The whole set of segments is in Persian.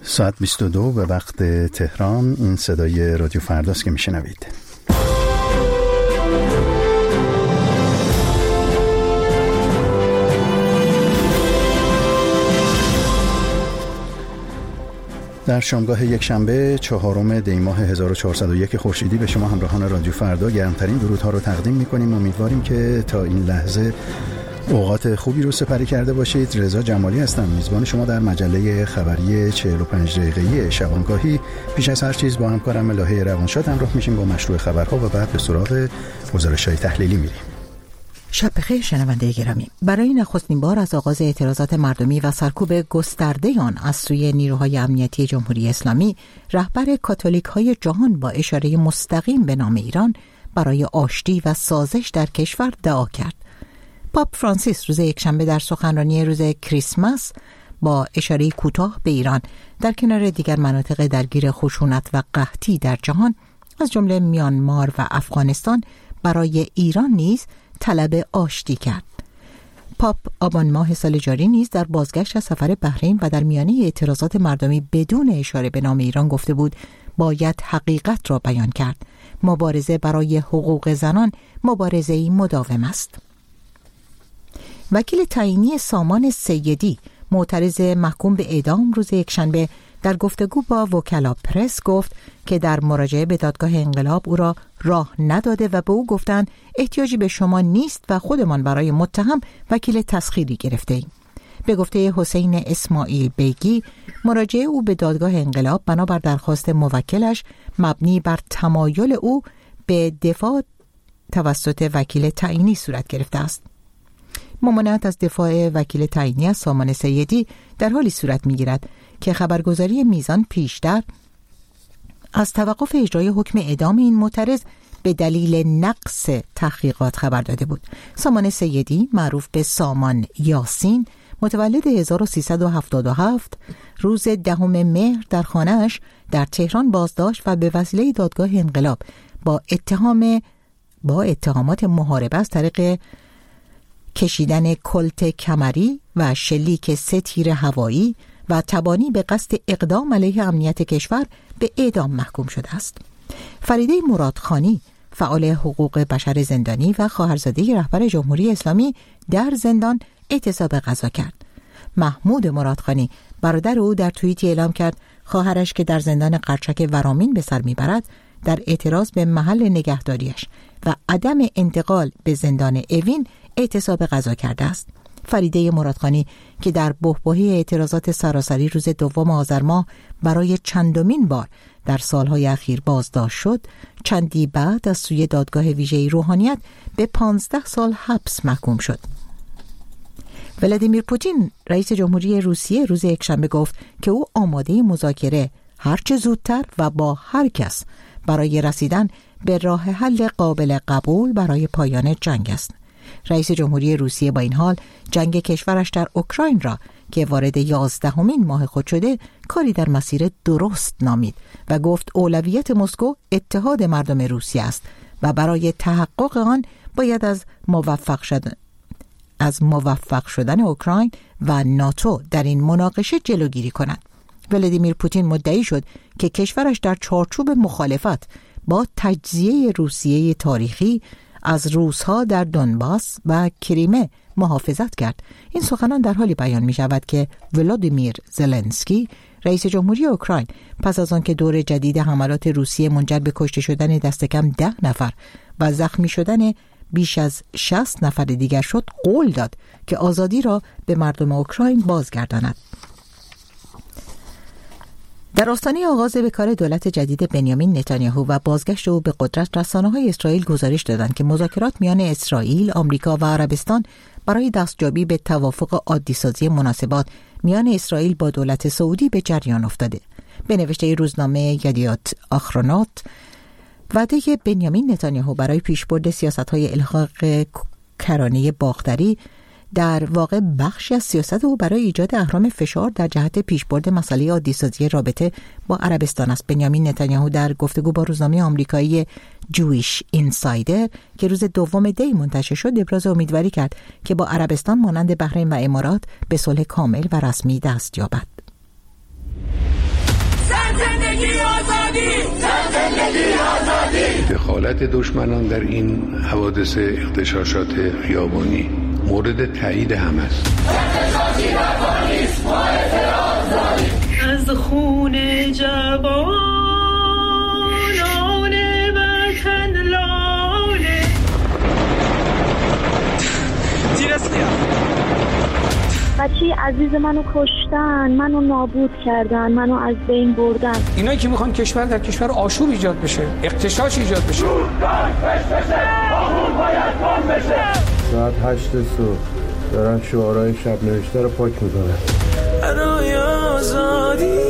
ساعت 22 به وقت تهران. این صدای رادیو فرداست که میشنوید. در شامگاه یک شنبه 4 دی ماه 1401 خورشیدی به شما همراهان رادیو فردا گرمترین درودها رو تقدیم می‌کنیم. امیدواریم که تا این لحظه اوقات خوبی رو سپری کرده باشید. رضا جمالی هستم، میزبان شما در مجله خبری 45 دقیقه‌ای شبانگاهی. پیش از هر چیز با همکارم الهه روانشاد همراه میشیم با مشروع خبرها و بعد به سراغ گزارش‌های تحلیلی میریم. شب بخیر شنونده گرامی. برای نخستین بار از آغاز اعتراضات مردمی و سرکوب گسترده آن از سوی نیروهای امنیتی جمهوری اسلامی، رهبر کاتولیک‌های جهان با اشاره مستقیم به نام ایران برای آشتی و سازش در کشور دعا کرد. پاپ فرانسیس روز یکشنبه در سخنرانی روز کریسمس با اشاره کوتاه به ایران در کنار دیگر مناطق درگیر خشونت و قحطی در جهان از جمله میانمار و افغانستان برای ایران نیز طلب آشتی کرد. پاپ آبان ماه سال جاری نیز در بازگشت از سفر بحرین و در میانه اعتراضات مردمی بدون اشاره به نام ایران گفته بود باید حقیقت را بیان کرد. مبارزه برای حقوق زنان مبارزه‌ای مداوم است. وکیل تعیینی سامان سیدی معترض محکوم به اعدام روز یکشنبه در گفتگو با وکلا پرس گفت که در مراجعه به دادگاه انقلاب او را راه نداده و به او گفتند احتیاجی به شما نیست و خودمان برای متهم وکیل تسخیری گرفته ایم. به گفته حسین اسماعیل بیگی، مراجعه او به دادگاه انقلاب بنابر درخواست موکلش مبنی بر تمایل او به دفاع توسط وکیل تعیینی صورت گرفته است. ممانعت از دفاع وکیل تعیینی از سامان سیدی در حالی صورت می‌گیرد که خبرگزاری میزان پیشتر از توقف اجرای حکم اعدام این معترض به دلیل نقص تحقیقات خبر داده بود. سامان سیدی معروف به سامان یاسین متولد 1377 روز 10 مهر در خانه‌اش در تهران بازداشت و به وسیله دادگاه انقلاب با اتهامات محاربه از طریق کشیدن کلت کمری و شلیک 3 تیر هوایی و تبانی به قصد اقدام علیه امنیت کشور به اعدام محکوم شده است. فریده مرادخانی، فعال حقوق بشر زندانی و خواهرزاده رهبر جمهوری اسلامی، در زندان اعتصاب غذا کرد. محمود مرادخانی، برادر او، در توییتی اعلام کرد خواهرش که در زندان قرچک ورامین به سر میبرد در اعتراض به محل نگهداریش و عدم انتقال به زندان اوین اعتصاب غذا کرده است. فریده مرادخانی که در بحبوحه اعتراضات سراسری روز 2 آذر ماه برای چندمین بار در سالهای اخیر بازداشت شد، چندی بعد از سوی دادگاه ویژه روحانیت به 15 سال حبس محکوم شد. ولادیمیر پوتین رئیس جمهوری روسیه روز یکشنبه گفت که او آماده مذاکره هرچه زودتر و با هر کس برای رسیدن به راه حل قابل قبول برای پایان جنگ است. رئیس جمهوری روسیه با این حال جنگ کشورش در اوکراین را که وارد 11مین ماه خود شده کاری در مسیر درست نامید و گفت اولویت مسکو اتحاد مردم روسیه است و برای تحقق آن باید از موفق شدن اوکراین و ناتو در این مناقشه جلوگیری کند. ولادیمیر پوتین مدعی شد که کشورش در چارچوب مخالفت با تجزیه روسیه تاریخی از روس‌ها در دونباس و کریمه محافظت کرد. این سخنان در حالی بیان می شود که ولادیمیر زلنسکی رئیس جمهوری اوکراین پس از آن که دور جدید حملات روسیه منجر به کشته شدن دست کم 10 نفر و زخمی شدن بیش از 60 نفر دیگر شد، قول داد که آزادی را به مردم اوکراین بازگرداند. در آستانه آغاز به کار دولت جدید بنیامین نتانیاهو و بازگشت او به قدرت، رسانه‌های اسرائیل گزارش دادند که مذاکرات میان اسرائیل، آمریکا و عربستان برای دستیابی به توافق عادی‌سازی مناسبات میان اسرائیل با دولت سعودی به جریان افتاده. به نوشته روزنامه یدیوت آخرونوت، وعده بنیامین نتانیاهو برای پیشبرد سیاست‌های الحاق کرانه باختری در واقع بخشی از سیاست او برای ایجاد اهرام فشار در جهت پیشبرد مسئله عادی‌سازی رابطه با عربستان است. بنیامین نتانیاهو در گفتگو با روزنامه آمریکایی جویش اینسایدر که روز 2 دی منتشر شد ابراز امیدواری کرد که با عربستان مانند بحرین و امارات به صلح کامل و رسمی دست یابد. دخالت دشمنان در این حوادث اغتشاشات خیابانی مورد تایید هم است. از خون جوانان وطن لاله بچه عزیز منو کشتن، منو نابود کردن، منو از بین بردن. اینایی که میخوان کشور در کشور آشوب ایجاد بشه، اغتشاش ایجاد بشه. ساعت 8 صبح دارن شعارهای شب نوشته رو پاک میکنن. برای آزادی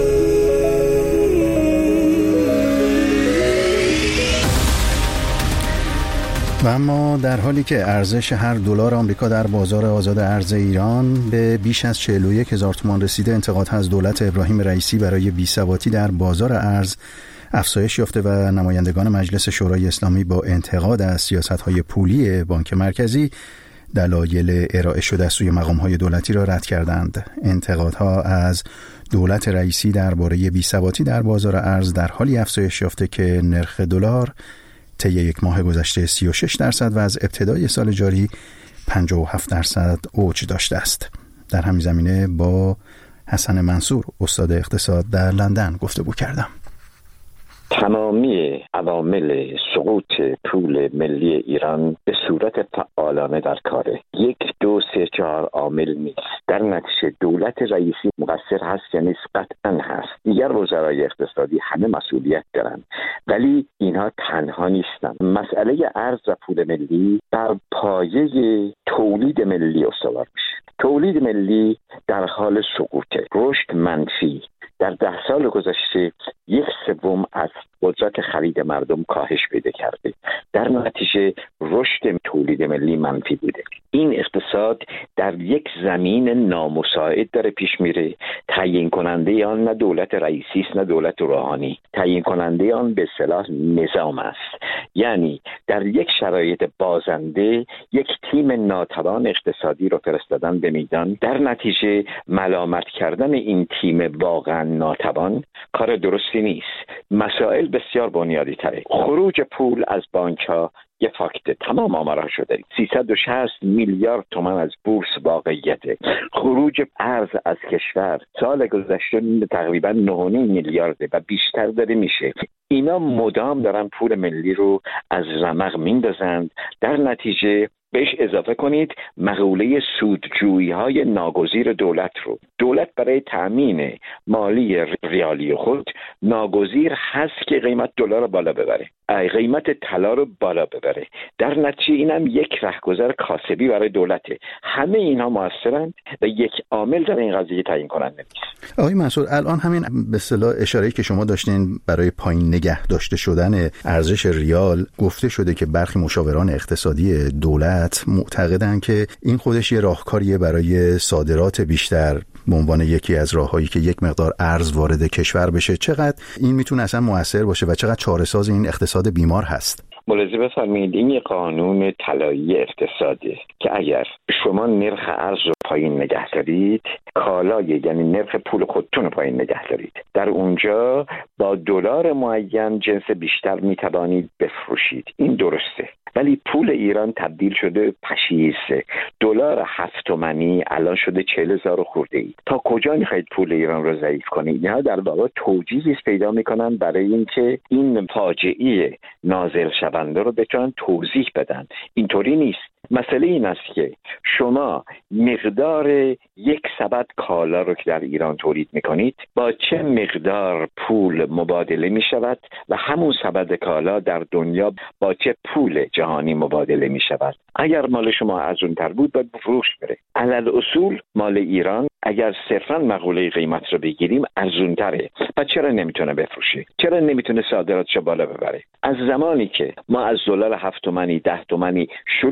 و اما در حالی که ارزش هر دلار آمریکا در بازار آزاد ارز ایران به بیش از 41,000 تومان رسیده، انتقادها از دولت ابراهیم رئیسی برای بی‌ثباتی در بازار ارز افزایش یافته و نمایندگان مجلس شورای اسلامی با انتقاد از سیاست‌های پولی بانک مرکزی دلایل ارائه شده از سوی مقام‌های دولتی را رد کردند. انتقادها از دولت رئیسی درباره بی‌ثباتی در بازار ارز در حالی افزایش یافته که نرخ دلار طی یک ماه گذشته 36% و از ابتدای سال جاری 57% اوج داشته است. در همین زمینه با حسن منصور استاد اقتصاد در لندن گفتگو کردم. تمامی عوامل سقوط پول ملی ایران به صورت فعالانه در کاره. 1 2 3 4 عامل نیست. در نتیجه دولت رئیسی مقصر هست یا نیست؟ قطعا هست. دیگر وزرای اقتصادی همه مسئولیت دارن، ولی اینها تنها نیستن. مسئله ارز و پول ملی بر پایه تولید ملی استوار میشه. تولید ملی در حال سقوطه، رشد منفی. در 10 سال گذشته 1/3 از قدرت خرید مردم کاهش پیدا کرده. در نتیجه رشد تولید ملی منفی بوده. این اقتصاد در یک زمین نامساعد داره پیش میره. تعیین کننده آن نه دولت رئیسی است نه دولت روحانی. تعیین کننده آن به اصطلاح نظام است. یعنی در یک شرایط بازنده یک تیم ناتوان اقتصادی رو فرستادن به میدان. در نتیجه ملامت کردن این تیم واقعا ناتوان کار درستی نیست. مسائل بسیار بنیادی تره. خروج پول از بانک ها یه فاکت، تمام آمارها شده. 360 میلیارد تومان از بورس واقعیته. خروج ارز از کشور سال گذشته تقریبا 9.5 میلیارده و بیشتر داره میشه. اینا مدام دارن پول ملی رو از رمق میندازند. در نتیجه بهش اضافه کنید مقوله سودجویی‌های ناگزیر دولت رو. دولت برای تأمین مالی ریالی خود ناگزیر هست که قیمت دلار رو بالا ببره، قیمت طلا رو بالا ببره. در نتیجه اینم یک رهگذر کاسبی برای دولته. همه اینها موثرند و یک عامل در این قضیه تعیین کننده نیست. آقای منصور، الان همین به اصطلاح اشاره‌ای که شما داشتین برای پایین نگه داشته شدن ارزش ریال، گفته شده که برخی مشاوران اقتصادی دولت معتقدن که این خودش یه راهکاریه برای صادرات بیشتر به عنوان یکی از راههایی که یک مقدار ارز وارد کشور بشه. چقدر این میتونه اصلا مؤثر باشه و چقدر چاره‌ساز این اقتصاد بیمار هست؟ ملاحظه بفرمایید، این یه قانون طلایی اقتصادی که اگر شما نرخ ارز رو پایین نگه دارید، کالای یعنی نرخ پول خودتون رو پایین نگه دارید، در اونجا با دلار معین جنس بیشتر میتوانید بفروشید. این درسته. ولی پول ایران تبدیل شده پشیزه. دلار 7 تومانی الان شده 40,000 خورده ای. تا کجا میخواید پول ایران رو ضعیف کنید؟ اینها در واقع توجیهی پیدا میکنن برای اینکه این فاجعه نازل شونده رو بتونن توضیح بدن. اینطوری نیست. مسئله این است که شما مقدار 1 سبد کالا رو که در ایران تولید میکنید با چه مقدار پول مبادله میشود و همون سبد کالا در دنیا با چه پول جهانی مبادله میشود. اگر مال شما ارزان‌تر بود باید فروش بره. علل اصول مال ایران اگر صرفاً مقوله قیمت رو بگیریم ارزان‌تره. پس چرا نمیتونه بفروشه؟ چرا نمیتونه صادراتش بالا ببره؟ از زمانی که ما از دلار 7 تومانی 10 تومانی شروع کردیم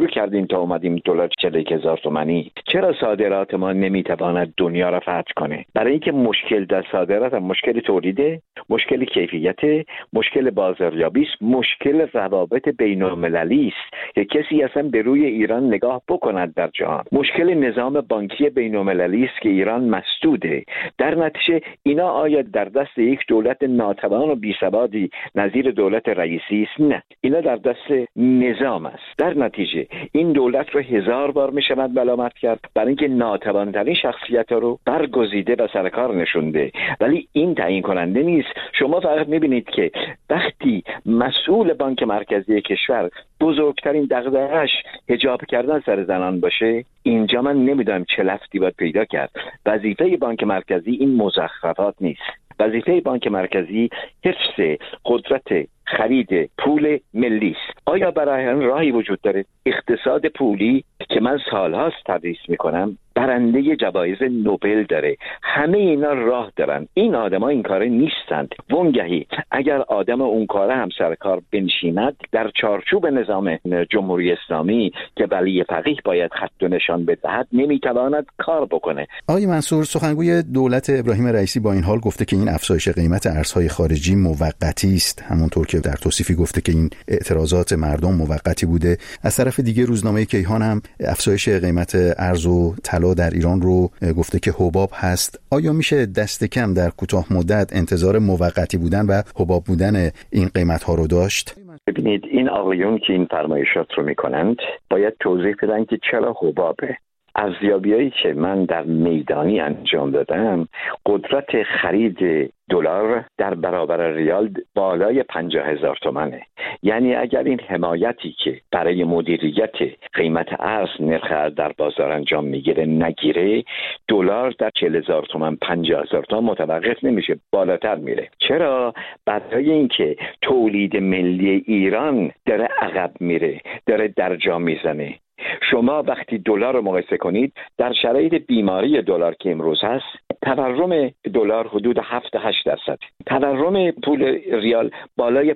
تا اومدیم دلار 41,000 تومانی. چرا صادرات ما نمیتواند دنیا را فتح کنه؟ برای اینکه مشکل در صادرات هم مشکل تولیده، مشکل کیفیت، مشکل بازاریابی است، مشکل روابط بین‌المللی است که کسی اصلا به روی ایران نگاه بکند در جهان. مشکل نظام بانکی بین‌المللی است که ایران مسدوده. در نتیجه اینا آیا در دست یک دولت ناتوان و بی‌ثباتی نظیر دولت رئیسی است؟ نه، اینا در دست نظام است. در نتیجه این دولت رو 1000 بار میشود ملامت کرد برای اینکه ناتوان‌ترین شخصیت‌ها رو برگزیده و سر کار نشونده، ولی این تعیین کننده نیست. شما فقط می‌بینید که وقتی مسئول بانک مرکزی کشور بزرگترین دغدغه‌اش حجاب کردن سر زنان باشه، اینجا من نمیدونم چه لفظی باید پیدا کرد. وظیفه بانک مرکزی این مزخرفات نیست. وظیفه بانک مرکزی حفظ قدرت خرید پول ملی است. آیا برای این راهی وجود داره؟ اقتصاد پولی که من سالهاست تدریس میکنم برنده جوایز نوبل داره. همه اینا راه دارن. این آدما این کاره نیستند. وانگهی اگر آدم اون کاره هم سر کار بنشیند در چارچوب نظام جمهوری اسلامی که ولی فقیه باید خط و نشان بدهد نمیتواند کار بکنه. آقای منصور، سخنگوی دولت ابراهیم رئیسی با این حال گفته که این افزایش قیمت ارزهای خارجی موقتی است، همونطور که در توصیفی گفته که این اعتراضات مردم موقتی بوده. از طرف دیگه روزنامه کیهان هم افزایش قیمت ارز و طلا در ایران رو گفته که حباب هست. آیا میشه دست کم در کوتاه مدت انتظار موقتی بودن و حباب بودن این قیمت ها رو داشت؟ ببینید، این آقایون که این فرمایشات رو میکنند باید توضیح بدن که چرا حبابه. ارزیابی‌هایی که من در میدانی انجام دادم، قدرت خرید دلار در برابر ریال بالای 50,000 تومانه. یعنی اگر این حمایتی که برای مدیریت قیمت ارز نرخ ارز در بازار انجام میگیره نگیره، دلار در 40,000 تومان 50,000 تومان متوقف نمیشه، بالاتر میره. چرا؟ برای اینکه تولید ملی ایران داره عقب میره، داره درجا میزنه. شما وقتی دلار رو مقایسه کنید در شرایط بیماری دلار که امروز هست، تورم دلار حدود 7-8%، تورم پول ریال بالای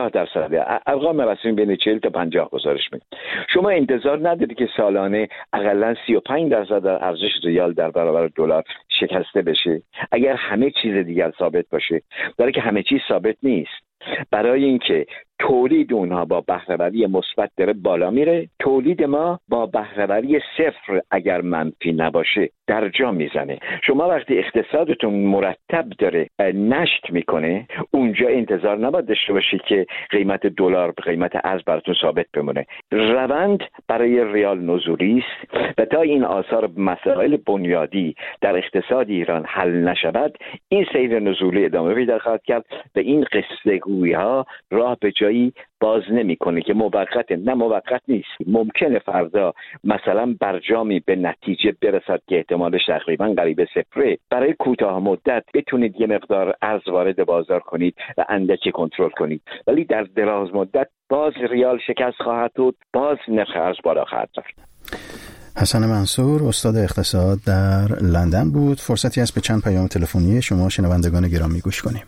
50%. ارقام رسمی بین 40 تا 50 گزارش میده. شما انتظار ندارید که سالانه حداقل 35% در ارزش ریال در برابر دلار شکسته بشه اگر همه چیز دیگر ثابت باشه. برای که همه چیز ثابت نیست. برای اینکه تولید اونها با بهره‌وری مثبت داره بالا میره، تولید ما با بهره‌وری صفر اگر منفی نباشه در جا میزنه. شما وقتی اقتصادتون مرتب داره نشت میکنه، اونجا انتظار نباید داشته باشی که قیمت دلار به قیمت ارز براتون ثابت بمونه. روند برای ریال نزولی است و تا این آثار مسائل بنیادی در اقتصاد ایران حل نشود، این سیر نزولی ادامه پیدا خواهد کرد و این قصه گویی ها راه به جایی باز نمیکنه که نه موقت نیست. ممکنه فردا مثلا برجامی به نتیجه برسد که احتمالش تقریبا قریب صفره. برای کوتاه مدت بتونید یه مقدار ارز وارد بازار کنید و اندکی کنترل کنید، ولی در دراز مدت باز ریال شکست خواهد بود، باز نرخ ارز بالا خواهد رفت. حسن منصور، استاد اقتصاد در لندن بود. فرصتی است به چند پیام تلفنی شما شنوندگان گرامی گوش کنیم.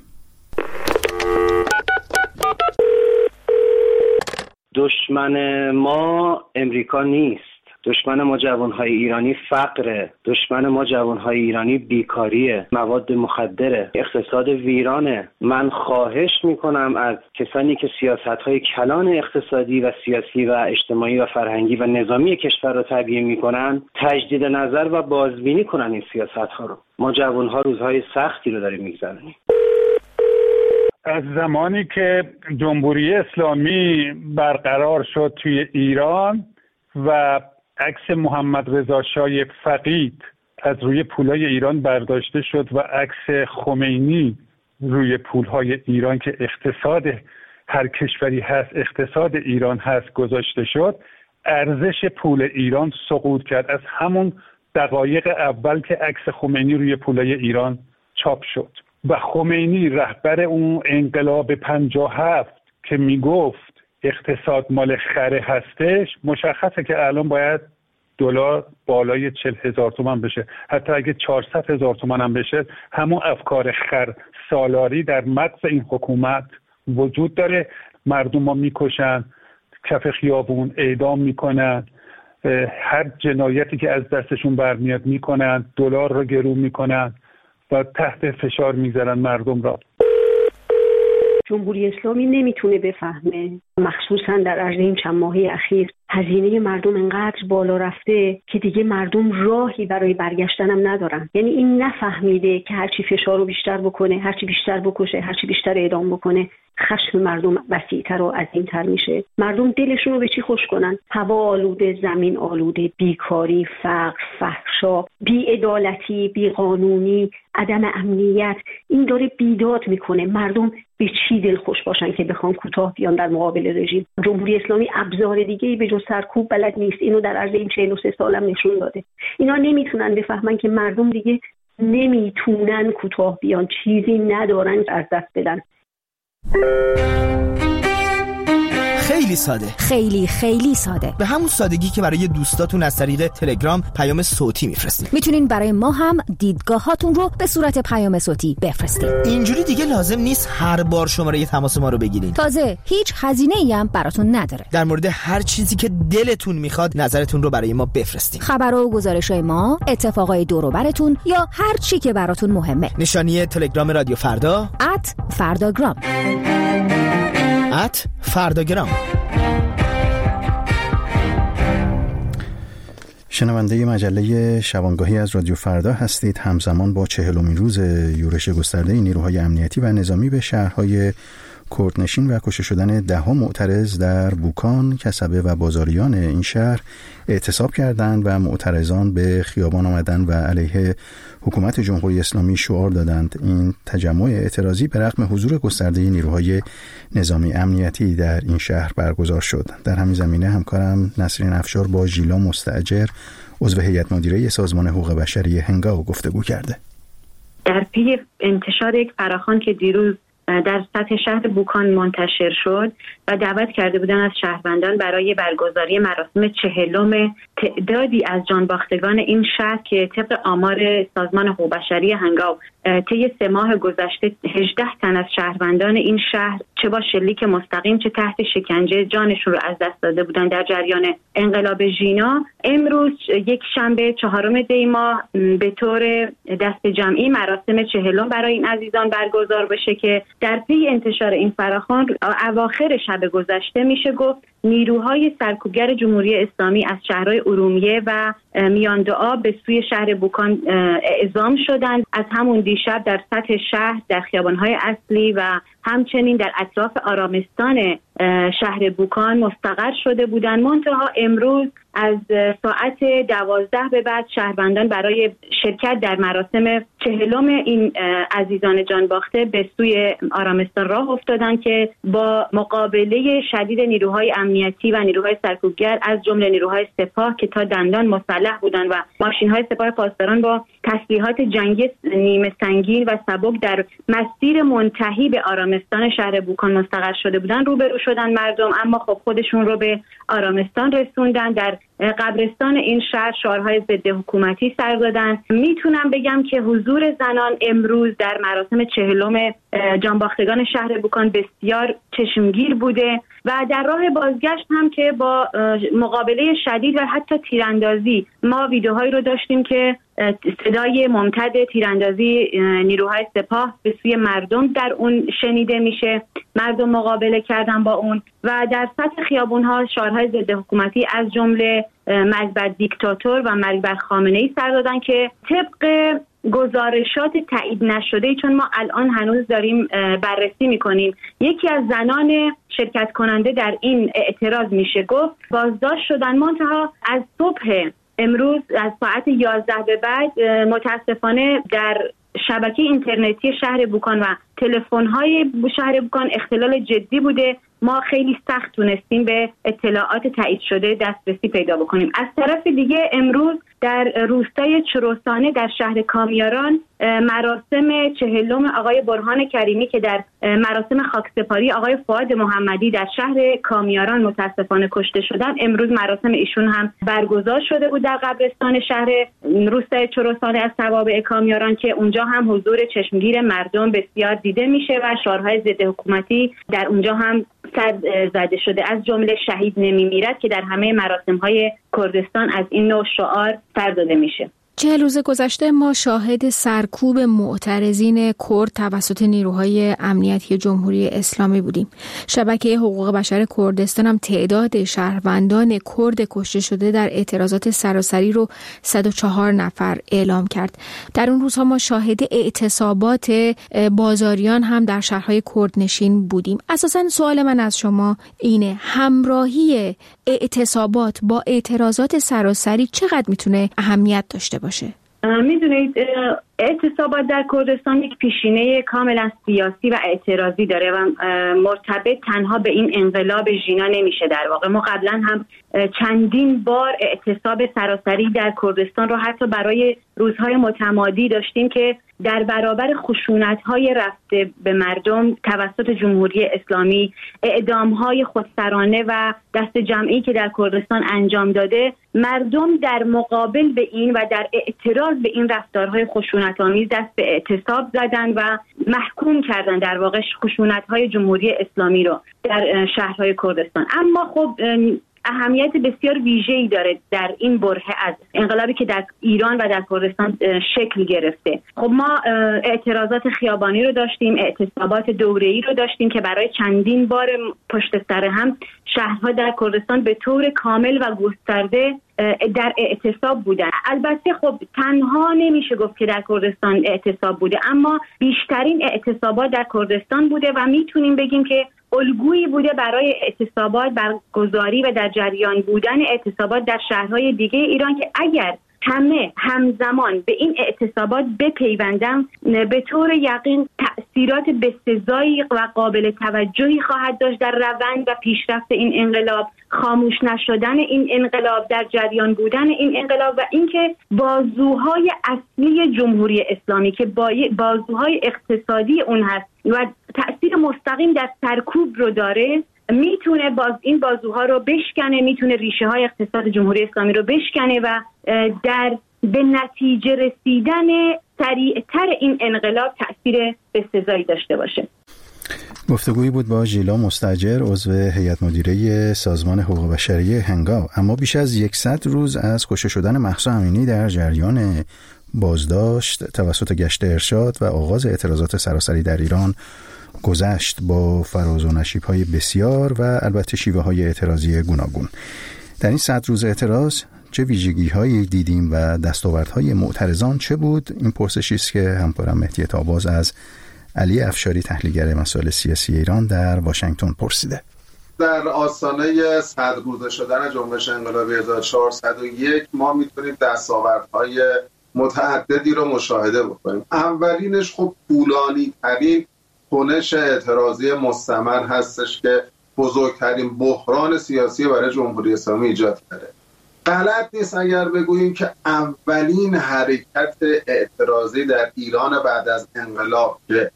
دشمن ما امریکا نیست. دشمن ما جوانهای ایرانی فقره. دشمن ما جوانهای ایرانی بیکاریه، مواد مخدره، اقتصاد ویرانه. من خواهش میکنم از کسانی که سیاستهای کلان اقتصادی و سیاسی و اجتماعی و فرهنگی و نظامی کشور رو تبیین میکنن تجدید نظر و بازبینی کنن این سیاستها رو. ما جوانها روزهای سختی رو داریم میگذرونیم. از زمانی که جمهوری اسلامی برقرار شد توی ایران و عکس محمد رضا شاه فقید از روی پولهای ایران برداشته شد و عکس خمینی روی پولهای ایران که اقتصاد هر کشوری هست، اقتصاد ایران هست، گذاشته شد، ارزش پول ایران سقوط کرد. از همون دقایق اول که عکس خمینی روی پولهای ایران چاپ شد و خمینی رهبر اون انقلاب 57 که میگفت اقتصاد مال خره هستش، مشخصه که الان باید دلار بالای 40,000 تومان بشه. حتی اگه 400,000 تومان هم بشه، همون افکار خر سالاری در مغز این حکومت وجود داره. مردم ها میکشن، کف خیابون اعدام میکنن، هر جنایتی که از دستشون برمیاد میکنن، دلار رو گرو میکنن و تحت فشار میذارن مردم را. جمهوری اسلامی نمیتونه بفهمه، مخصوصا در عرض این چند ماهه اخیر هزینه مردم انقدر بالا رفته که دیگه مردم راهی برای برگشتن هم ندارن. یعنی این نفهمیده که هرچی فشار رو بیشتر بکنه، هرچی بیشتر بکشه، هرچی بیشتر اعدام بکنه، خشم مردم وسیع‌تر و عظیم‌تر میشه. مردم دلشون رو به چی خوش کنن؟ هوا آلوده، زمین آلوده، بیکاری، فقر، فحشا، بی‌عدالتی، بی‌قانونی، عدم امنیت، این داره بیداد میکنه. مردم به چی دل خوش باشن که بخوان کوتاه بیان در مقابل رژیم؟ جمهوری اسلامی ابزار دیگه‌ای به جز سرکوب بلد نیست. اینو در عرض این 43 سالم نشون داده. اینا نمیتونن بفهمن که مردم دیگه نمیتونن کوتاه بیان، چیزی ندارن از دست بدن. خیلی ساده، خیلی ساده، به همون سادگی که برای دوستاتون از طریق تلگرام پیام صوتی میفرستید. میتونین برای ما هم دیدگاهاتون رو به صورت پیام صوتی بفرستید. اینجوری دیگه لازم نیست هر بار شماره تماس ما رو بگیرین. تازه هیچ هزینه‌ای هم براتون نداره. در مورد هر چیزی که دلتون میخواد نظرتون رو برای ما بفرستین. خبرها و گزارش‌های ما، اتفاقای دور و براتون یا هر چی که براتون مهمه. نشانی تلگرام رادیو فردا @فرداگرام. فرداگرام. شنونده مجله شبانگاهی از رادیو فردا هستید. همزمان با 40مین روز یورش گسترده نیروهای امنیتی و نظامی به شهرهای کردنشین و کشته شدن 10 معترض در بوکان، کسبه و بازاریان این شهر اعتصاب کردند و معترضان به خیابان آمدند و علیه حکومت جمهوری اسلامی شعار دادند. این تجمع اعتراضی به رغم حضور گسترده نیروهای نظامی امنیتی در این شهر برگزار شد. در همین زمینه همکارم نسرین افشار با ژیلا مستاجر، عضو هیئت مدیره سازمان حقوق بشری هنگاو گفتگو کرده. در پی انتشار یک فراخوان که دیروز در سطح شهر بوکان منتشر شد و دعوت کرده بودن از شهروندان برای برگزاری مراسم 40 تعدادی از جانباختگان این شهر که طبق آمار سازمان حقوق بشری هنگاو طی 3 ماه گذشته 18 تن از شهروندان این شهر چه با شلیک مستقیم چه تحت شکنجه جانشون رو از دست داده بودن در جریان انقلاب ژینا، امروز یک شنبه 4 دی ماه به طور دست جمعی مراسم 40 برای این عزیزان برگزار بشه که در پی انتشار این فراخوان اواخر شب گذشته میشه گفت نیروهای سرکوبگر جمهوری اسلامی از شهرهای ارومیه و میاندعا به سوی شهر بوکان اعزام شدند. از همون دیشب در سطح شهر، در خیابان‌های اصلی و همچنین در اطراف آرامستان شهر بوکان مستقر شده بودند. منتها امروز از ساعت 12 به بعد شهروندان برای شرکت در مراسم 40 این عزیزان جانباخته به سوی آرامستان راه افتادند که با مقابله شدید نیروهای امنیتی و نیروهای سرکوبگر از جمله نیروهای سپاه که تا دندان مسلح بودند و ماشین‌های سپاه پاسداران با تسلیحات جنگی نیمه سنگین و سبک در مسیر منتهی به آرامستان شهر بوکان مستقر شده بودند روبرو شدن مردم، اما خب خودشون رو به آرامستان رسوندن. در قبرستان این شهر شعارهای ضد حکومتی سر دادن. میتونم بگم که حضور زنان امروز در مراسم 40 جانباختگان شهر بوکان بسیار چشمگیر بوده و در راه بازگشت هم که با مقابله شدید و حتی تیراندازی، ما ویدیوهایی رو داشتیم که صدای ممتد تیراندازی نیروهای سپاه به سوی مردم در اون شنیده میشه، مردم مقابله کردن با اون و در سطح خیابون‌ها شعارهای ضد حکومتی از جمله مرگ بر دیکتاتور و مرگ بر خامنه‌ای سر دادن که طبق گزارشات تایید نشده، چون ما الان هنوز داریم بررسی میکنیم، یکی از زنان شرکت کننده در این اعتراض میشه گفت بازداشت شدن. منتها از صبح امروز از ساعت 11 به بعد متاسفانه در شبکه اینترنتی شهر بوکان و تلفن‌های شهر بوکان اختلال جدی بوده. ما خیلی سخت تونستیم به اطلاعات تایید شده دسترسی پیدا بکنیم. از طرف دیگه امروز در روستای چروسانه در شهر کامیاران مراسم 40 آقای برهان کریمی که در مراسم خاکسپاری آقای فؤاد محمدی در شهر کامیاران متاسفانه کشته شدن، امروز مراسم ایشون هم برگزار شده بود در قبرستان شهر روستای چروسانه از توابع کامیاران که اونجا هم حضور چشمگیر مردم بسیار دیده میشه و شعارهای ضد حکومتی در اونجا هم سر زده شده، از جمله شهید نمیمیرد که در همه مراسم‌های کردستان از این نوع شعار سر داده میشه. 40 روز گذشته ما شاهد سرکوب معترضین کرد توسط نیروهای امنیتی جمهوری اسلامی بودیم. شبکه حقوق بشر کردستان هم تعداد شهروندان کرد کشته شده در اعتراضات سراسری رو 104 نفر اعلام کرد. در اون روزها ما شاهد اعتصابات بازاریان هم در شهرهای کردنشین بودیم. اساساً سوال من از شما اینه، همراهی اعتصابات با اعتراضات سراسری چقدر میتونه اهمیت داشته باشه؟ میدونید اعتصابات در کردستان یک پیشینه کاملا سیاسی و اعتراضی داره و مرتبط تنها به این انقلاب ژینا نمیشه. در واقع ما قبلا هم چندین بار اعتصاب سراسری در کردستان رو حتی برای روزهای متمادی داشتیم که در برابر خشونت‌های رفته به مردم توسط جمهوری اسلامی، اعدام‌های خودسرانه و دست جمعی که در کردستان انجام داده، مردم در مقابل به این و در اعتراض به این رفتارهای خشونت‌آمیز دست به اعتصاب زدن و محکوم کردن در واقع خشونت‌های جمهوری اسلامی رو در شهرهای کردستان. اما خب اهمیت بسیار ویژه‌ای داره در این برهه از انقلابی که در ایران و در کردستان شکل گرفته. خب ما اعتراضات خیابانی رو داشتیم، اعتصابات دوره‌ای رو داشتیم که برای چندین بار پشت سر هم شهرها در کردستان به طور کامل و گسترده در اعتصاب بودن. البته خب تنها نمیشه گفت که در کردستان اعتصاب بوده، اما بیشترین اعتصابات در کردستان بوده و میتونیم بگیم که الگویی بوده برای اعتصابات برگزاری و در جریان بودن اعتصابات در شهرهای دیگه ایران که اگر همه همزمان به این اعتصابات بپیوندن به طور یقین تأثیرات بسزایی و قابل توجهی خواهد داشت در روند و پیشرفت این انقلاب، خاموش نشدن این انقلاب، در جریان بودن این انقلاب و اینکه بازوهای اصلی جمهوری اسلامی که بازوهای اقتصادی اون هست و تأثیر مستقیم در سرکوب رو داره، میتونه این بازوها رو بشکنه، میتونه ریشه های اقتصاد جمهوری اسلامی رو بشکنه و به نتیجه رسیدن سریعتر این انقلاب تأثیر بسزایی داشته باشه. گفتگویی بود با ژیلا مستاجر، عضو هیئت مدیره سازمان حقوق بشری هنگام. اما بیش از 100 روز از کشته شدن مهسا امینی در جریان بازداشت توسط گشت ارشاد و آغاز اعتراضات سراسری در ایران گذشت با فراز و نشیب‌های بسیار و البته شیوه‌های اعتراضی گوناگون. در این 100 روز اعتراض چه ویژگی‌هایی دیدیم و دستاوردهای معترضان چه بود؟ این پرسشی است که همکارم مهدی طاباز از علی افشاری، تحلیلگر مسائل سیاسی ایران، در واشنگتن پرسیده. در آستانه 100 روزه شدن جنبش انقلابی 1401 ما میتونیم دستاوردهای متعددی رو مشاهده بکنیم. اولینش خب طولانی ترین کنش اعتراضی مستمر هستش که بزرگترین بحران سیاسی برای جمهوری اسلامی ایجاد کرده. غلط نیست اگر بگوییم که اولین حرکت اعتراضی در ایران بعد از انقلاب که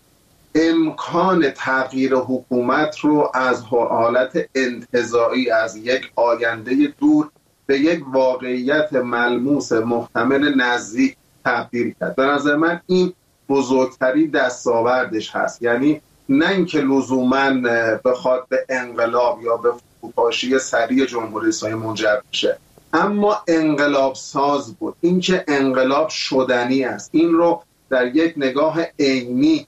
امکان تغییر حکومت رو از حالت انتزاعی، از یک آینده دور به یک واقعیت ملموس محتمل نزدیک تبدیل کرد. به نظر من این بزرگترین دستاوردش هست. یعنی نه اینکه لزوماً بخواد به انقلاب یا به فروپاشی سریع جمهوری اسلامی منجر بشه، اما انقلاب ساز بود. اینکه انقلاب شدنی است، این رو در یک نگاه عینی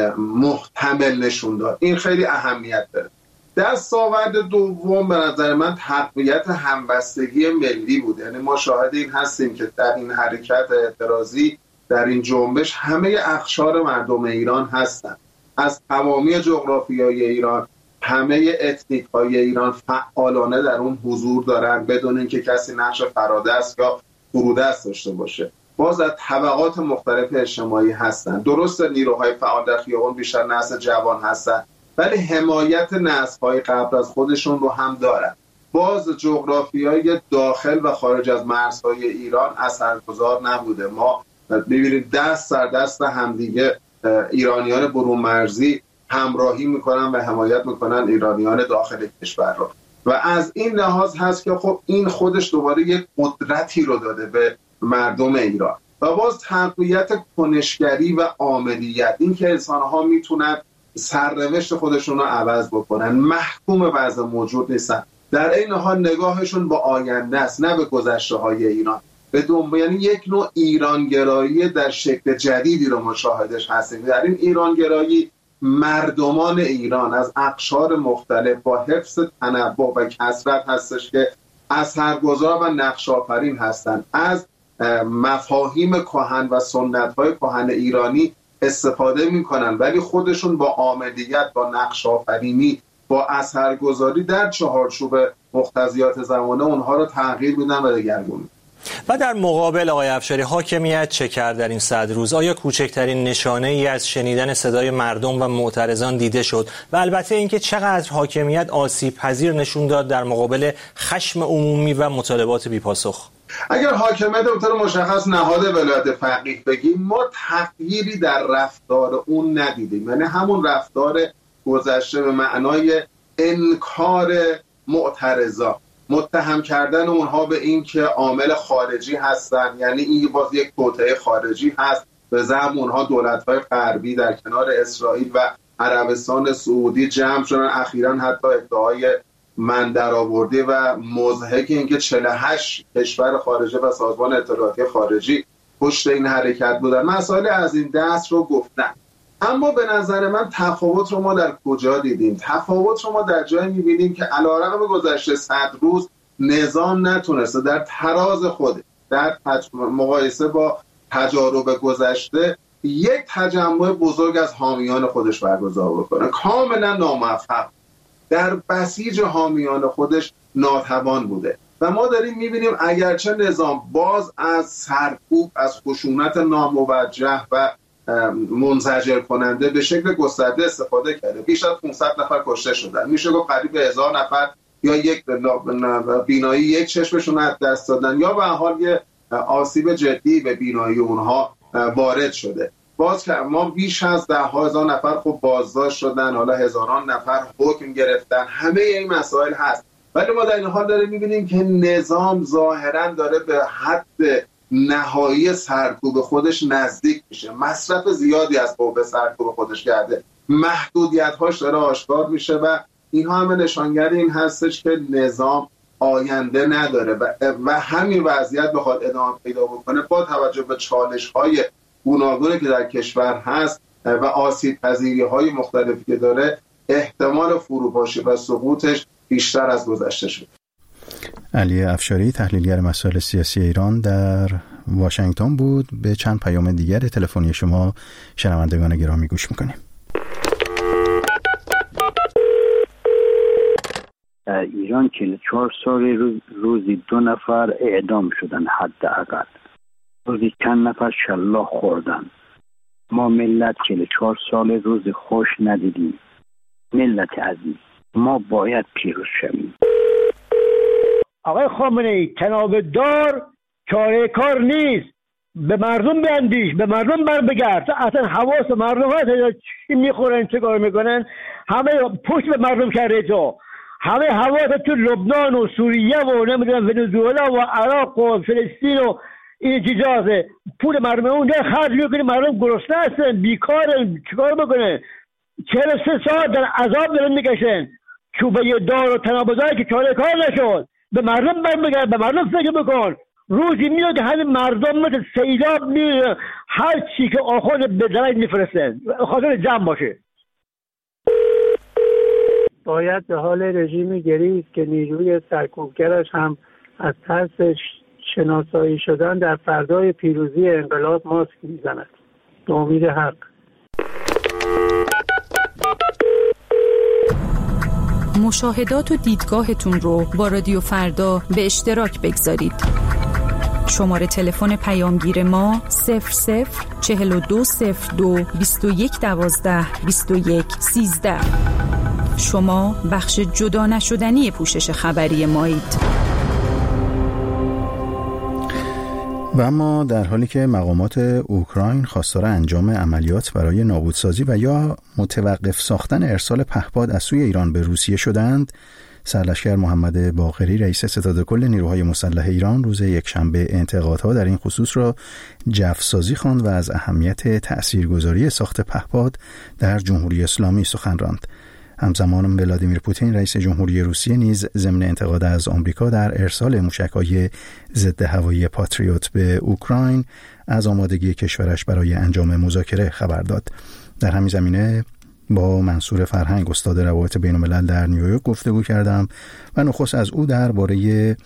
محتمل نشون داد. این خیلی اهمیت داره. دستاورد دوم به نظر من تقویت همبستگی ملی بود. یعنی ما شاهد این هستیم که در این حرکت اعتراضی، در این جنبش، همه اقشار مردم ایران هستند. از تمامی جغرافیای ایران، همه اتنیک‌های ایران فعالانه در اون حضور دارن بدون اینکه کسی نقش فرادست یا فرودست داشته باشه. باز از طبقات مختلف اجتماعی هستن. درست نیروهای فعال در خیابان بیشتر نسل جوان هستن، ولی حمایت نسل‌های قبل از خودشون رو هم دارن. باز جغرافیای داخل و خارج از مرزهای ایران اثرگذار نبوده. ما ببینید دست در دست همدیگه ایرانیان برون مرزی همراهی میکنن و حمایت میکنن ایرانیان داخل کشور رو. و از این لحاظ هست که خب این خودش دوباره یک قدرتی رو داده به مردم ایران. و باز تقویت کنشگری و عاملیت، این که انسان‌ها میتونن سرنوشت خودشون رو عوض بکنن، محکوم وضع موجود نیستن، در این حال نگاهشون با آینده است، نه به گذشته های ایران. یعنی یک نوع ایرانگرایی در شکل جدیدی رو مشاهدش هستیم. در این ایرانگرایی مردمان ایران از اقشار مختلف با حفظ تنوع و کثرت هستش که اثرگذار و نقش آفرین هستند، از مفاهیم کهن و سنت‌های کهن ایرانی استفاده می‌کنن، ولی خودشون با آمدیت، با نقش آفرینی، با اثرگذاری در چهارچوب مقتضیات زمانه اونها رو تغییر میدن و دگرگون. و در مقابل آقای افشاری، حاکمیت چه کرد در این 100 روز؟ آیا کوچکترین نشانه ای از شنیدن صدای مردم و معترضان دیده شد؟ و البته اینکه چقدر حاکمیت آسیب پذیر نشون داد در مقابل خشم عمومی و مطالبات بی‌پاسخ؟ اگر حاکمیت به طور مشخص نهاد ولایت فقیه بگیم، ما تغییری در رفتار اون ندیدیم. یعنی همون رفتار گذشته به معنای انکار معترضا، متهم کردن اونها به این که عامل خارجی هستن، یعنی این باز یک توطئه خارجی هست، به زعم اونها دولت‌های غربی در کنار اسرائیل و عربستان سعودی جمع شدن. اخیراً حتی ادعای من درآوردی و مضحک این که 48 کشور خارجی و سازمان اطلاعاتی خارجی پشت این حرکت بودن. مسائل از این دست رو گفتن. اما به نظر من تفاوت رو ما در کجا دیدیم؟ تفاوت رو ما در جایی می‌بینیم که علیرغم گذشته 100 روز نظام نتونسته در تراز خود، در مقایسه با تجارب گذشته، یک تجمع بزرگ از حامیان خودش برگزار بکنه. کاملا ناموفق، در بسیج حامیان خودش ناتوان بوده و ما داریم می‌بینیم اگرچه نظام باز از سرکوب، از خشونت ناموجه و منزجر کننده به شکل گسترده استفاده کرده، بیش از 500 نفر کشته شدن، میشه گفت قریب 1000 نفر یا یک بینایی یک چشمشون از دست دادن یا به هر حال یه آسیب جدی به بینایی اونها وارد شده. باز که ما بیش از 10,000 نفر خب بازداشت شدن، حالا هزاران نفر حکم گرفتن. همه این مسائل هست، ولی ما در این حال داریم می‌بینیم که نظام ظاهراً داره به حد نهایی سرکوب خودش نزدیک میشه. مصرف زیادی از قوه سرکوب خودش کرده، محدودیت‌هاش داره آشکار میشه و اینها همه نشانگر این هستش که نظام آینده نداره و همین وضعیت بخواد ادامه پیدا بکنه با توجه به چالش‌های گوناگونی که در کشور هست و آسیب پذیری‌های مختلفی که داره، احتمال فروپاشی و سقوطش بیشتر از گذشته شد. علی افشاری، تحلیلگر مسائل سیاسی ایران، در واشنگتن بود. به چند پیام دیگر تلفنی شما شنوندگان گرامی گوش میکنیم. در ایران 44 سال روزی 2 نفر اعدام شدن حداقل، روزی چند نفر شلاق خوردن. ما ملت 44 سال روز خوش ندیدیم. ملت عزیز، ما باید پیروز شویم. آقای خامنه‌ای، تناب دار چاره کار نیست. به مردم بیندیش، به مردم بر بگرد. اصلا حواس مردم هست چی میخورن، چه کار میکنن، همه پشت به مردم کرده. تو همه حواس تو لبنان و سوریه و نمیدونم ونزوئلا و عراق و فلسطین و این چیزاست. پول مردم اونجا خرج میکنه، مردم گرسنه هستن، بیکارن، چیکار بکنه؟ 43 ساعت در عذاب دارن میکشن. چوبه دار و تنابزایی که چاره کار نشد. به مردم برمیگرد، به مردم فکر بکن. روزی میاد همین مردم مثل سیلاب میاد، هر چی که آخوند به درک میفرستن، خاطر جمع باشه. باید به حال رژیمی گریست که نیروی سرکوبگرش هم از ترس شناسایی شدن در فردای پیروزی انقلاب ماسک میزند. به امید حق. مشاهدات و دیدگاهتون رو با رادیو فردا به اشتراک بگذارید. شماره تلفن پیامگیر ما 004202 2112 2113. شما بخش جدا نشدنی پوشش خبری مایید. و اما در حالی که مقامات اوکراین خواستار انجام عملیات برای نابودسازی و یا متوقف ساختن ارسال پهپاد از سوی ایران به روسیه شدند، سرلشکر محمد باقری رئیس ستاد کل نیروهای مسلح ایران روز یکشنبه انتقادها در این خصوص را جفسازی خواند و از اهمیت تأثیرگذاری ساخت پهپاد در جمهوری اسلامی سخن راند. همزمان ولادیمیر پوتین رئیس جمهوری روسیه نیز ضمن انتقاد از آمریکا در ارسال موشک‌های ضد هوایی پاتریوت به اوکراین از آمادگی کشورش برای انجام مذاکره خبر داد. در همین زمینه با منصور فرهنگ استاد روابط بین‌الملل در نیویورک گفتگو کردم و نخست از او درباره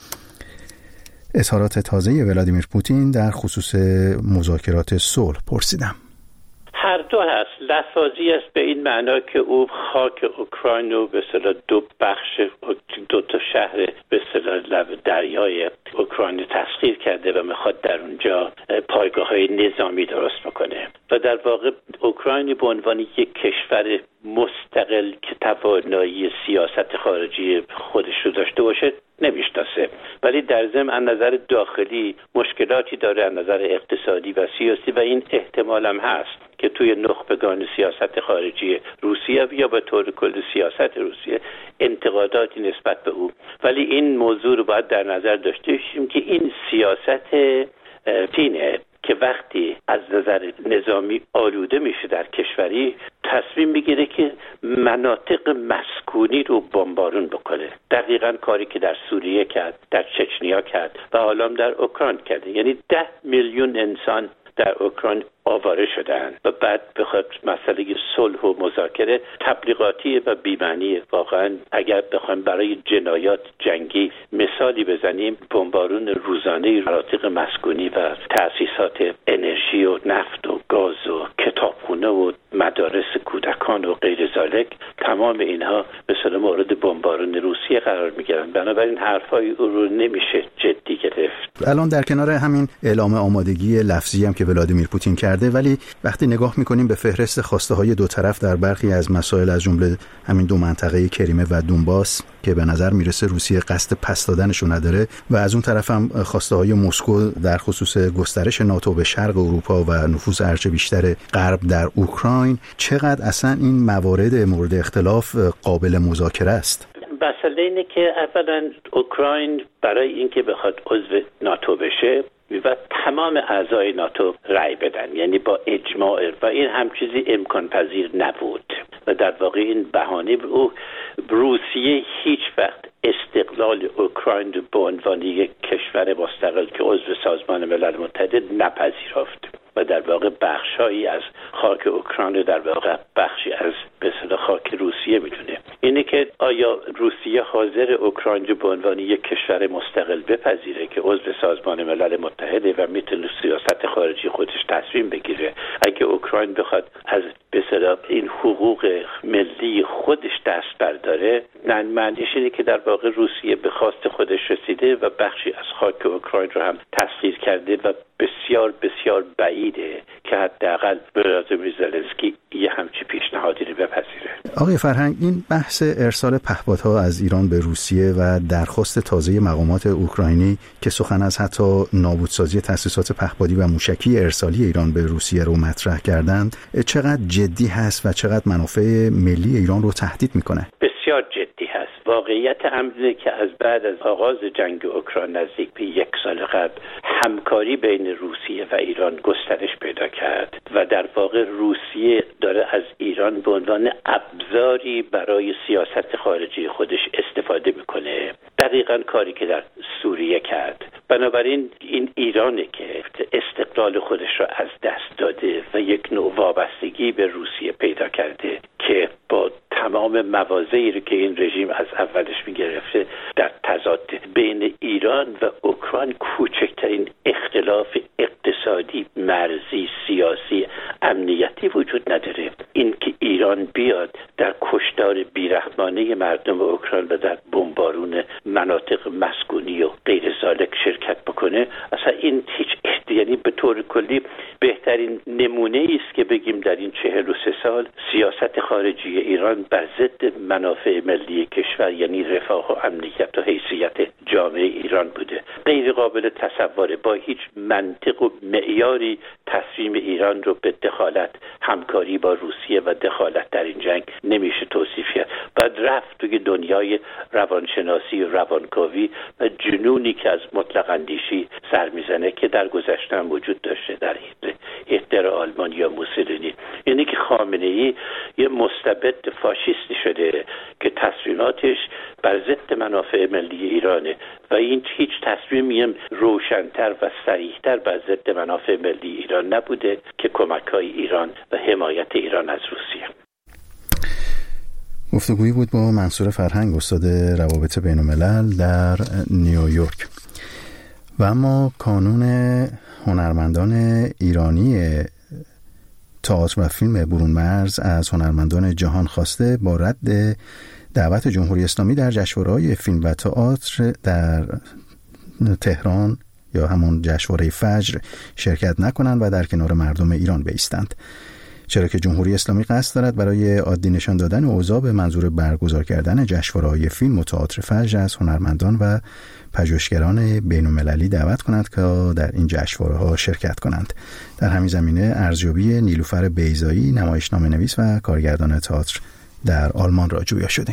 اظهارات تازه ولادیمیر پوتین در خصوص مذاکرات صلح پرسیدم. هر دو هست. لفاظی است به این معنا که او خاک اوکراین رو به اصطلاح دو بخش، دو تا شهر به اصطلاح لب دریای اوکراین تسخیر کرده و میخواد در اونجا پایگاه‌های نظامی درست بکنه و در واقع اوکراین به عنوان یک کشور مستقل که توانایی سیاست خارجی خودش رو داشته باشه نمیشناسه، ولی در ضمن از نظر داخلی مشکلاتی داره از نظر اقتصادی و سیاسی و این احتمال هم هست که توی نخبگان سیاست خارجی روسیه یا به طور کل سیاست روسیه انتقاداتی نسبت به او، ولی این موضوع رو باید در نظر داشته باشیم که این سیاست پوتینه که وقتی از نظر نظامی آلوده میشه در کشوری تصمیم میگیره که مناطق مسکونی رو بمبارون بکنه. دقیقاً کاری که در سوریه کرد، در چچنیا کرد و حالا در اوکراین کرده. یعنی 10 میلیون انسان در اوکراین آواره شدن و بعد بخواد مسئله صلح و مذاکره تبلیغاتی و بی‌معنی. واقعا اگر بخوایم برای جنایات جنگی مثالی بزنیم، بمبارون روزانه مناطق مسکونی و تأسیسات انرژی و نفت و گاز و کتابخونه و مدارس کودکان و غیر ذالک، تمام اینها مثلا مورد بمبارون روسیه قرار میگیرن. بنابراین حرفای او رو نمیشه جدی گرفت. الان در کنار همین اعلام آمادگی لفظی هم که ولادیمیر پوتین کرده، ولی وقتی نگاه میکنیم به فهرست خواسته های دو طرف در برخی از مسائل از جمله همین دو منطقه کریمه و دونباس که به نظر میرسه روسیه قصد پس دادنشو نداره و از اون طرف هم خواسته های مسکو در خصوص گسترش ناتو به شرق اروپا و نفوذ هرچه بیشتر غرب در اوکراین، چقدر اصلا این موارد مورد اختلاف قابل مذاکره است؟ مسئله اینه که اولا اوکراین برای اینکه بخواد عضو ناتو بشه و تمام اعضای ناتو رأی بدن، یعنی با اجماع، و این هم چیزی امکان پذیر نبود و در واقع این بهانه او روسیه هیچ وقت استقلال اوکراین رو به عنوان یک کشور مستقل که عضو سازمان ملل متحد نپذیرفت و در واقع بخشایی از خاک اوکراین در واقع بخشی از به اصطلاح خاک روسیه میدونه. اینه که آیا روسیه حاضر اوکراین رو به عنوان یک کشور مستقل بپذیره که عضو سازمان ملل متحده و میتونه سیاست خارجی خودش تصمیم بگیره؟ اگه اوکراین بخواد از به اصطلاح این حقوق ملی خودش دست برداره، معنیش اینه که در واقع روسیه به خواست خودش رسیده و بخشی از خاک اوکراین رو هم تسخیر کرده و بسیار بسیار بعیده که حداقل ولادیمیر زلنسکی یه همچی پیشنهادی رو بپذیره. آقای فرهنگ، این بحث ارسال پهپادها از ایران به روسیه و درخواست تازه مقامات اوکراینی که سخن از حتی نابودسازی تأسیسات پهپادی و موشکی ارسالی ایران به روسیه رو مطرح کردند، چقدر جدی هست و چقدر منافع ملی ایران رو تهدید میکنه؟ بسیار جدی هست. واقعیت امره که از بعد از آغاز جنگ اوکراین نزدیک به 1 سال قبل همکاری بین روسیه و ایران گسترش پیدا کرد و در واقع روسیه داره از ایران به عنوان ابزاری برای سیاست خارجی خودش استفاده میکنه. دقیقاً کاری که در سوریه کرد. بنابراین این ایرانه که استقلال خودش را از دست داده و یک نوع وابستگی به روسیه پیدا کرده که با تمام مواضعی رو که این رژیم از اولش میگرفته در تضاد بین ایران و اوکراین کوچکترین اختلاف اقتصادی، مرزی، سیاسی، امنیتی وجود نداره. این که ایران بیاد در کشتار بیرحمانه مردم اوکراین و در بمبارون مناطق مسکونی و غیر ذالک شرکت بکنه، اصلا این هیچ یعنی به طور کلی بهترین نمونه است که بگیم در این 43 سال سیاست خارجی ایران بر ضد منافع ملی کشور، یعنی رفاه و امنیت و حیثیت جامعه ایران بوده. غیر قابل تصوره. با هیچ منطق و معیاری تصمیم ایران رو به دخالت، همکاری با روسیه و دخالت در این جنگ نمیشه توصیف کرد. بعد رفت توی دنیای روانشناسی و روانکاوی و جنونی که از مطلق اندیشی سر میزنه که در گذشته هم وجود داشته در هیتلر آلمان یا موسولینی. یعنی که خامنه‌ای یه مستبد فاشیستی شده که تصمیماتش بر ضد منافع ملی ایرانه و این هیچ تصمیمی روشن‌تر و صریح‌تر بر ضد منافع ملی ایران نبوده که کمک‌های ایران و حمایت ایران از روسیه. گفتگویی بود با منصور فرهنگ، استاد روابط بین‌الملل در نیویورک. و اما کانون هنرمندان ایرانی تئاتر و فیلم برون مرز از هنرمندان جهان خواسته با رد دعوت جمهوری اسلامی در جشنواره‌های فیلم و تئاتر در تهران یا همون جشنواره فجر شرکت نکنند و در کنار مردم ایران بایستند، چرا که جمهوری اسلامی قصد دارد برای عادی نشان دادن اوضاع به منظور برگزار کردن جشنواره‌های فیلم و تئاتر فجر از هنرمندان و پژوهشگران بین‌المللی دعوت کند که در این جشنواره‌ها شرکت کنند. در همین زمینه ارزیابی نیلوفر بیضایی، نمایشنامه‌نویس و کارگردان تئاتر در آلمان را جویا شدیم.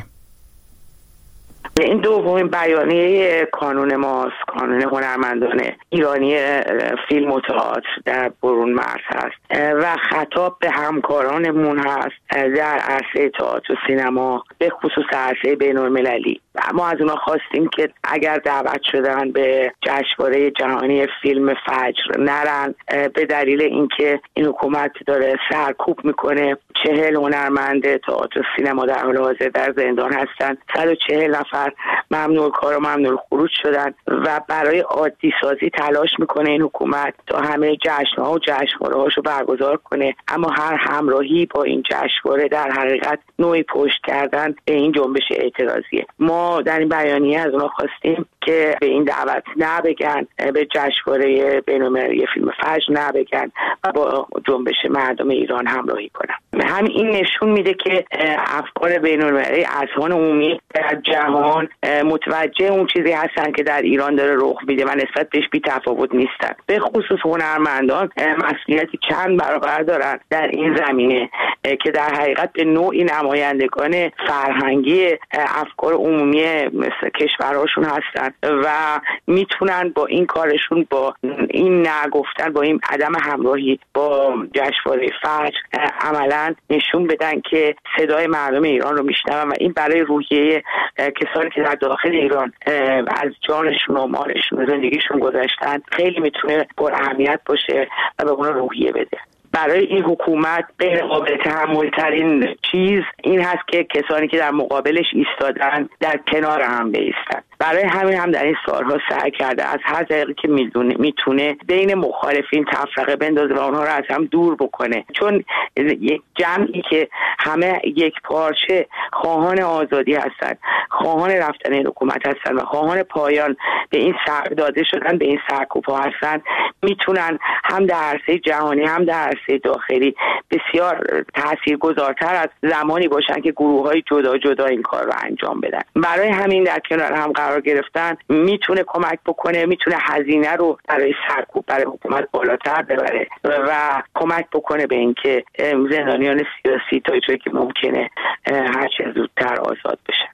این دومین بیانیه کانون ماست، کانون هنرمندان ایرانی فیلم و تئاتر در برون مرز هست و خطاب به همکارانمون هست در عرصه تئاتر و سینما، به خصوص عرصه بین‌المللی. ما از اونا خواستیم که اگر دعوت شدن به جشنواره جهانی فیلم فجر نرن، به دلیل اینکه این حکومت داره سرکوب میکنه. 40 هنرمند تئاتر و سینما در حال حاضر در زندان هستند، 140 نفر ممنوع کار و ممنوع خروج شدن و برای عادی سازی تلاش میکنه این حکومت تا همه جشن‌ها و جشنواره‌هاشو برگزار کنه، اما هر همراهی با این جشنواره در حقیقت نوعی پشت کردن به این جنبش اعتراضیه. ما در این بیانیه از اونها خواستیم که به این دعوت نبگن، به جشنواره بین‌المللی فیلم فجر نبگن و با جنبش مردم ایران همراهی کنن. همین این نشون میده که افکار بین‌المللی، اذهان عمومی در جهان متوجه اون چیزی هستن که در ایران داره رخ میده و نسبت بهش بی تفاوت نیستن. به خصوص هنرمندان مسئولیتی چند برابر دارن در این زمینه که در حقیقت به نوعی نمایندگان فرهنگی افکار عمومی مثل کشورهاشون هستن و میتونن با این کارشون، با این نگفتن، با این عدم همراهی با جشنواره فجر عملاً نشون بدن که صدای مردم ایران رو میشنون و این برای روحیه کسانی که در داخل ایران از جانشون و مالشون و زندگیشون گذاشتن خیلی میتونه پر اهمیت باشه و به اونها روحیه بده. برای این حکومت غیر قابل تحمل ترین چیز این هست که کسانی که در مقابلش ایستادن در کنار هم بایستن. برای همین هم در این سالها سعی کرده از هر طریقی که میتونه بین مخالفین تفرقه بندازه و اونها رو از هم دور بکنه، چون یک جمعی که همه یک پارچه خواهان آزادی هستن، خواهان رفتن این حکومت هستن و خواهان پایان به این داده شدن به این سرکوب‌ها هستن، میتونن هم در عرصه جهانی هم در عرصه داخلی بسیار تاثیرگذارتر از زمانی باشن که گروه‌های جدا جدا این کار رو انجام بدن. برای همین در کنار هم قرار گرفتن میتونه کمک بکنه، میتونه هزینه رو برای سرکوب برای حکومت بالاتر ببره و کمک بکنه به اینکه زندانیان سیاسی تا جایی که ممکنه هر چه زودتر آزاد بشن.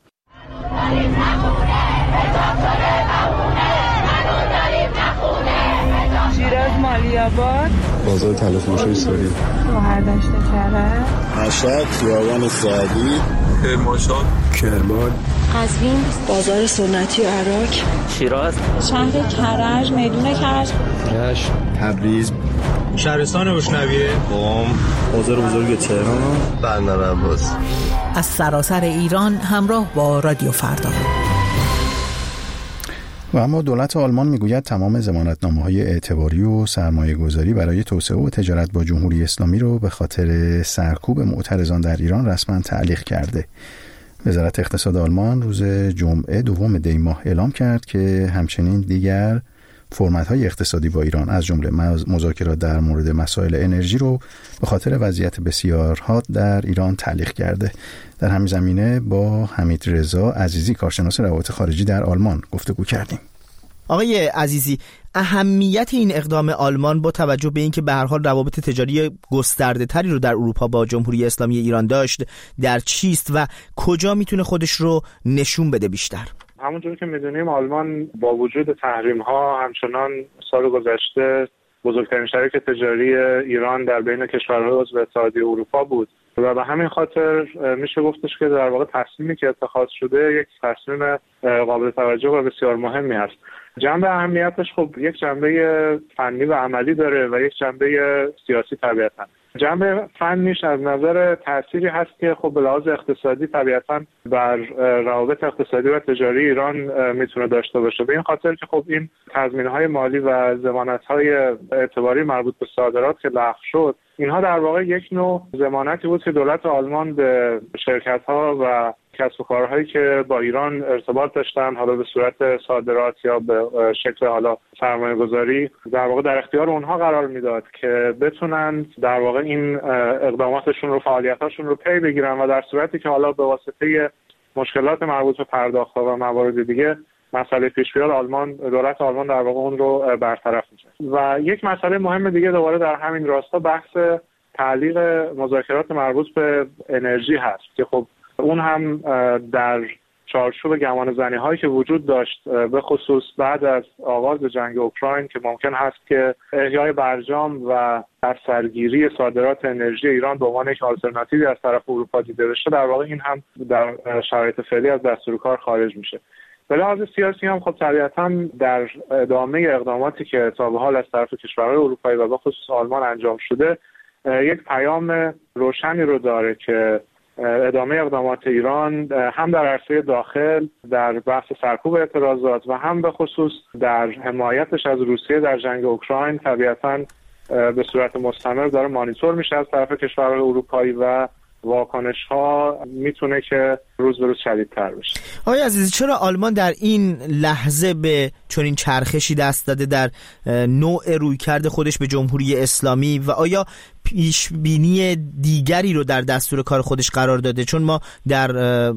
شیراز مالی‌آباد، بازار تلافروشی سوری، شهردشت کرج، مشهد، خیابان سعدی، کرمانشاه، کرمان، قزوین، بازار سنتی عراق، شیراز، شهر کرج، میدون کرج، رشت، تبریز، شهرستان روشنویه، قم، بازار بزرگ تهران، بندر عباس. از سراسر ایران همراه با رادیو فردا. و اما دولت آلمان میگوید تمام ضمانتنامه‌های اعتباری و سرمایه‌گذاری برای توسعه و تجارت با جمهوری اسلامی رو به خاطر سرکوب معترضان در ایران رسما تعلیق کرده. وزارت اقتصاد آلمان روز جمعه دوم دی ماه اعلام کرد که همچنین دیگر فرمت‌های اقتصادی با ایران از جمله مذاکرات در مورد مسائل انرژی رو به خاطر وضعیت بسیار حاد در ایران تعلیق کرده. در همین زمینه با حمید رضا عزیزی کارشناس روابط خارجی در آلمان گفتگو کردیم. آقای عزیزی، اهمیت این اقدام آلمان با توجه به اینکه به هر حال روابط تجاری گسترده تری رو در اروپا با جمهوری اسلامی ایران داشت در چیست و کجا میتونه خودش رو نشون بده بیشتر؟ همونجور که میدونیم آلمان با وجود تحریم ها همچنان سال گذشته بزرگترین شریک تجاری ایران در بین کشورهای عضو اتحادیه اروپا بود و به همین خاطر میشه گفتش که در واقع تصمیمی که اتخاذ شده یک تصمیم قابل توجه و بسیار مهمی هست. جنبه اهمیتش خب یک جنبه فنی و عملی داره و یک جنبه سیاسی طبیعتاً. جنبه فنیش از نظر تأثیری هست که خب به لحاظ اقتصادی طبیعتاً بر روابط اقتصادی و تجاری ایران میتونه داشته باشه، به این خاطر که خب این تضمین‌های مالی و ضمانت‌های اعتباری مربوط به صادرات که لغو شد، اینها در واقع یک نوع ضمانتی بود که دولت آلمان به شرکت‌ها و کسب و کارهایی که با ایران ارتباط داشتن، حالا به صورت صادرات یا به شکل حالا سرمایه‌گذاری، در واقع در اختیار اونها قرار میداد که بتونن در واقع این اقداماتشون رو، فعالیتاشون رو پی بگیرن و در صورتی که حالا به واسطه مشکلات مربوط به پرداخت‌ها و موارد دیگه مسئله پیش بیاد، دولت آلمان در واقع اون رو برطرف می‌کنه. و یک مسئله مهم دیگه دوباره در همین راستا بحث تعلیق مذاکرات مربوط به انرژی هست که خب اون هم در چارچوب گمانه‌زنی هایی که وجود داشت به خصوص بعد از آغاز جنگ اوکراین که ممکن هست که احیای برجام و سرگیری صادرات انرژی ایران به عنوان یک آلترناتیوی از طرف اروپا دیده بشه، در واقع این هم در شرایط فعلی از دستور کار خارج میشه. به لحاظ سیاسی هم خب طبیعتاً در ادامه اقداماتی که تا به حال از طرف کشورهای اروپایی و به خصوص آلمان انجام شده، یک پیام روشنی رو داره که ادامه اقدامات ایران هم در عرصه داخل در بحث سرکوب اعتراضات و هم به خصوص در حمایتش از روسیه در جنگ اوکراین طبیعتاً به صورت مستمر داره مانیتور میشه از طرف کشورهای اروپایی و واکنش ها میتونه که روز به روز شدیدتر بشه. آقای عزیزی، چرا آلمان در این لحظه به چنین چرخشی دست داده در نوع رویکرد خودش به جمهوری اسلامی و آیا پیش بینی دیگری رو در دستور کار خودش قرار داده؟ چون ما در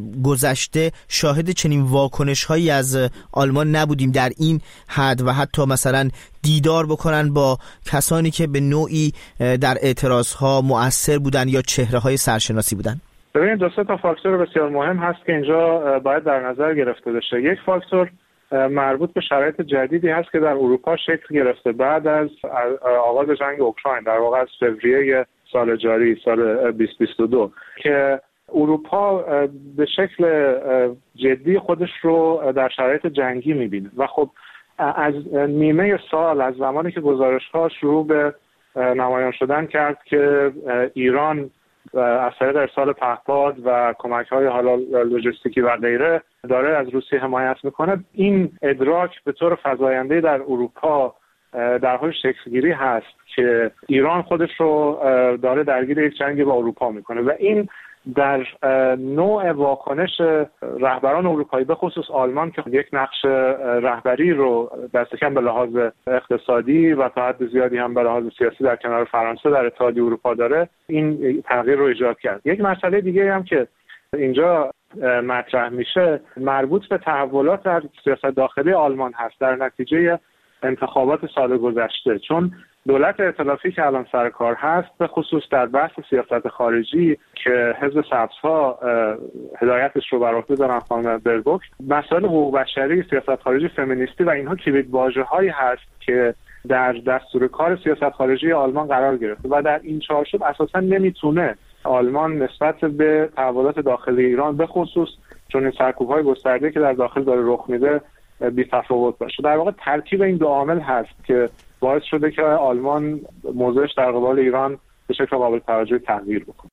گذشته شاهد چنین واکنش هایی از آلمان نبودیم در این حد و حتی مثلا دیدار بکنن با کسانی که به نوعی در اعتراض ها مؤثر بودن یا چهره های سرشناسی بودن. ببینید دو سه تا فاکتور بسیار مهم هست که اینجا باید در نظر گرفته بشه. یک فاکتور مربوط به شرایط جدیدی هست که در اروپا شکل گرفته بعد از آغاز جنگ اوکراین، در واقع از فوریه سال جاری، سال 2022، که اروپا به شکل جدی خودش رو در شرایط جنگی میبینه و خب از نیمه سال، از زمانی که گزارش‌ها شروع به نمایان شدن کرد که ایران از طریق ارسال پهپاد و کمک‌های حالا لوجستیکی و غیره داره از روسیه حمایت میکنه، این ادراک به طور فزاینده در اروپا در حال شکل‌گیری هست که ایران خودش رو داره درگیر یک جنگ با اروپا میکنه و این در نوع واکنش رهبران اروپایی به خصوص آلمان که یک نقش رهبری رو دست کم به لحاظ اقتصادی و تا حد زیادی هم به لحاظ سیاسی در کنار فرانسه در اتحادیه اروپا داره، این تغییر رو ایجاد کرد. یک مسئله دیگه هم که اینجا مطرح میشه مربوط به تحولات در سیاست داخلی آلمان هست در نتیجه انتخابات سال گذشته، چون دولت ائتلافی که الان سر کار هست به خصوص در بحث سیاست خارجی که حزب سبزها هدایتش رو بر عهده دارن خانم بربوک، مسائل حقوق بشری، سیاست خارجی فمینیستی و اینها کلیدواژه‌هایی هست که در دستور کار سیاست خارجی آلمان قرار گرفته و در این چارچوب اساسا نمیتونه آلمان نسبت به تحولات داخلی ایران به خصوص چون این سرکوب‌های گسترده که در داخل داره رخ میده بی تفاوت باشه. در واقع ترکیب این دو عامل هست که باعث شده که آلمان موضعش در قبال ایران به شکل قابل توجهی تغییر بکنه.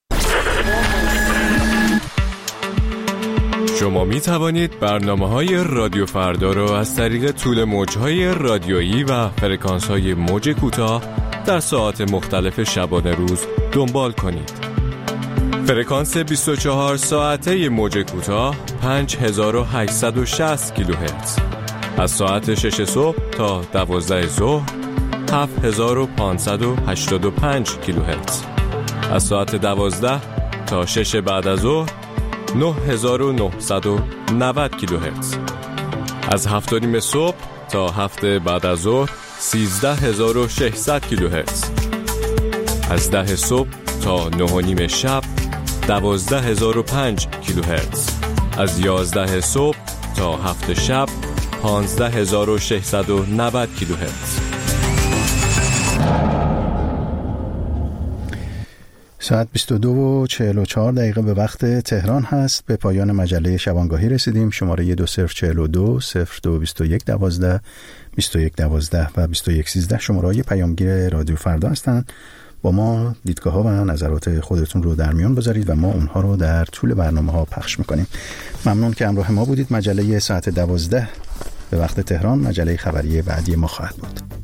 شما می توانید برنامه‌های رادیو فردا را از طریق طول موج‌های رادیویی و فرکانس‌های موج کوتاه در ساعات مختلف شبانه روز دنبال کنید. فرکانس 24 ساعته موج کوتاه 5860 کیلوهرتز از ساعت 6 صبح تا 12 ظهر 7585 کیلوهرتز، از ساعت 12 تا 6 بعد از ظهر 9990 کیلوهرتز، از 7:30 صبح تا هفته بعد از ظهر 13600 کیلوهرتز. از 10 صبح تا 9:30 شب 12005 کیلوهرتز. از 11 صبح تا 7 شب 15690 کیلوهرتز. ساعت 22:44 به وقت تهران هست. به پایان مجله شبانگاهی رسیدیم. شماره 2042 0221 12 21 12 و 21 13 شماره‌های پیامگیر رادیو فردا هستند. با ما دیدگاه‌ها و نظرات خودتون رو در میان بذارید و ما اونها رو در طول برنامه‌ها پخش می‌کنیم. ممنون که همراه ما بودید. مجله ساعت 12 به وقت تهران مجله خبری بعدی ما خواهد بود.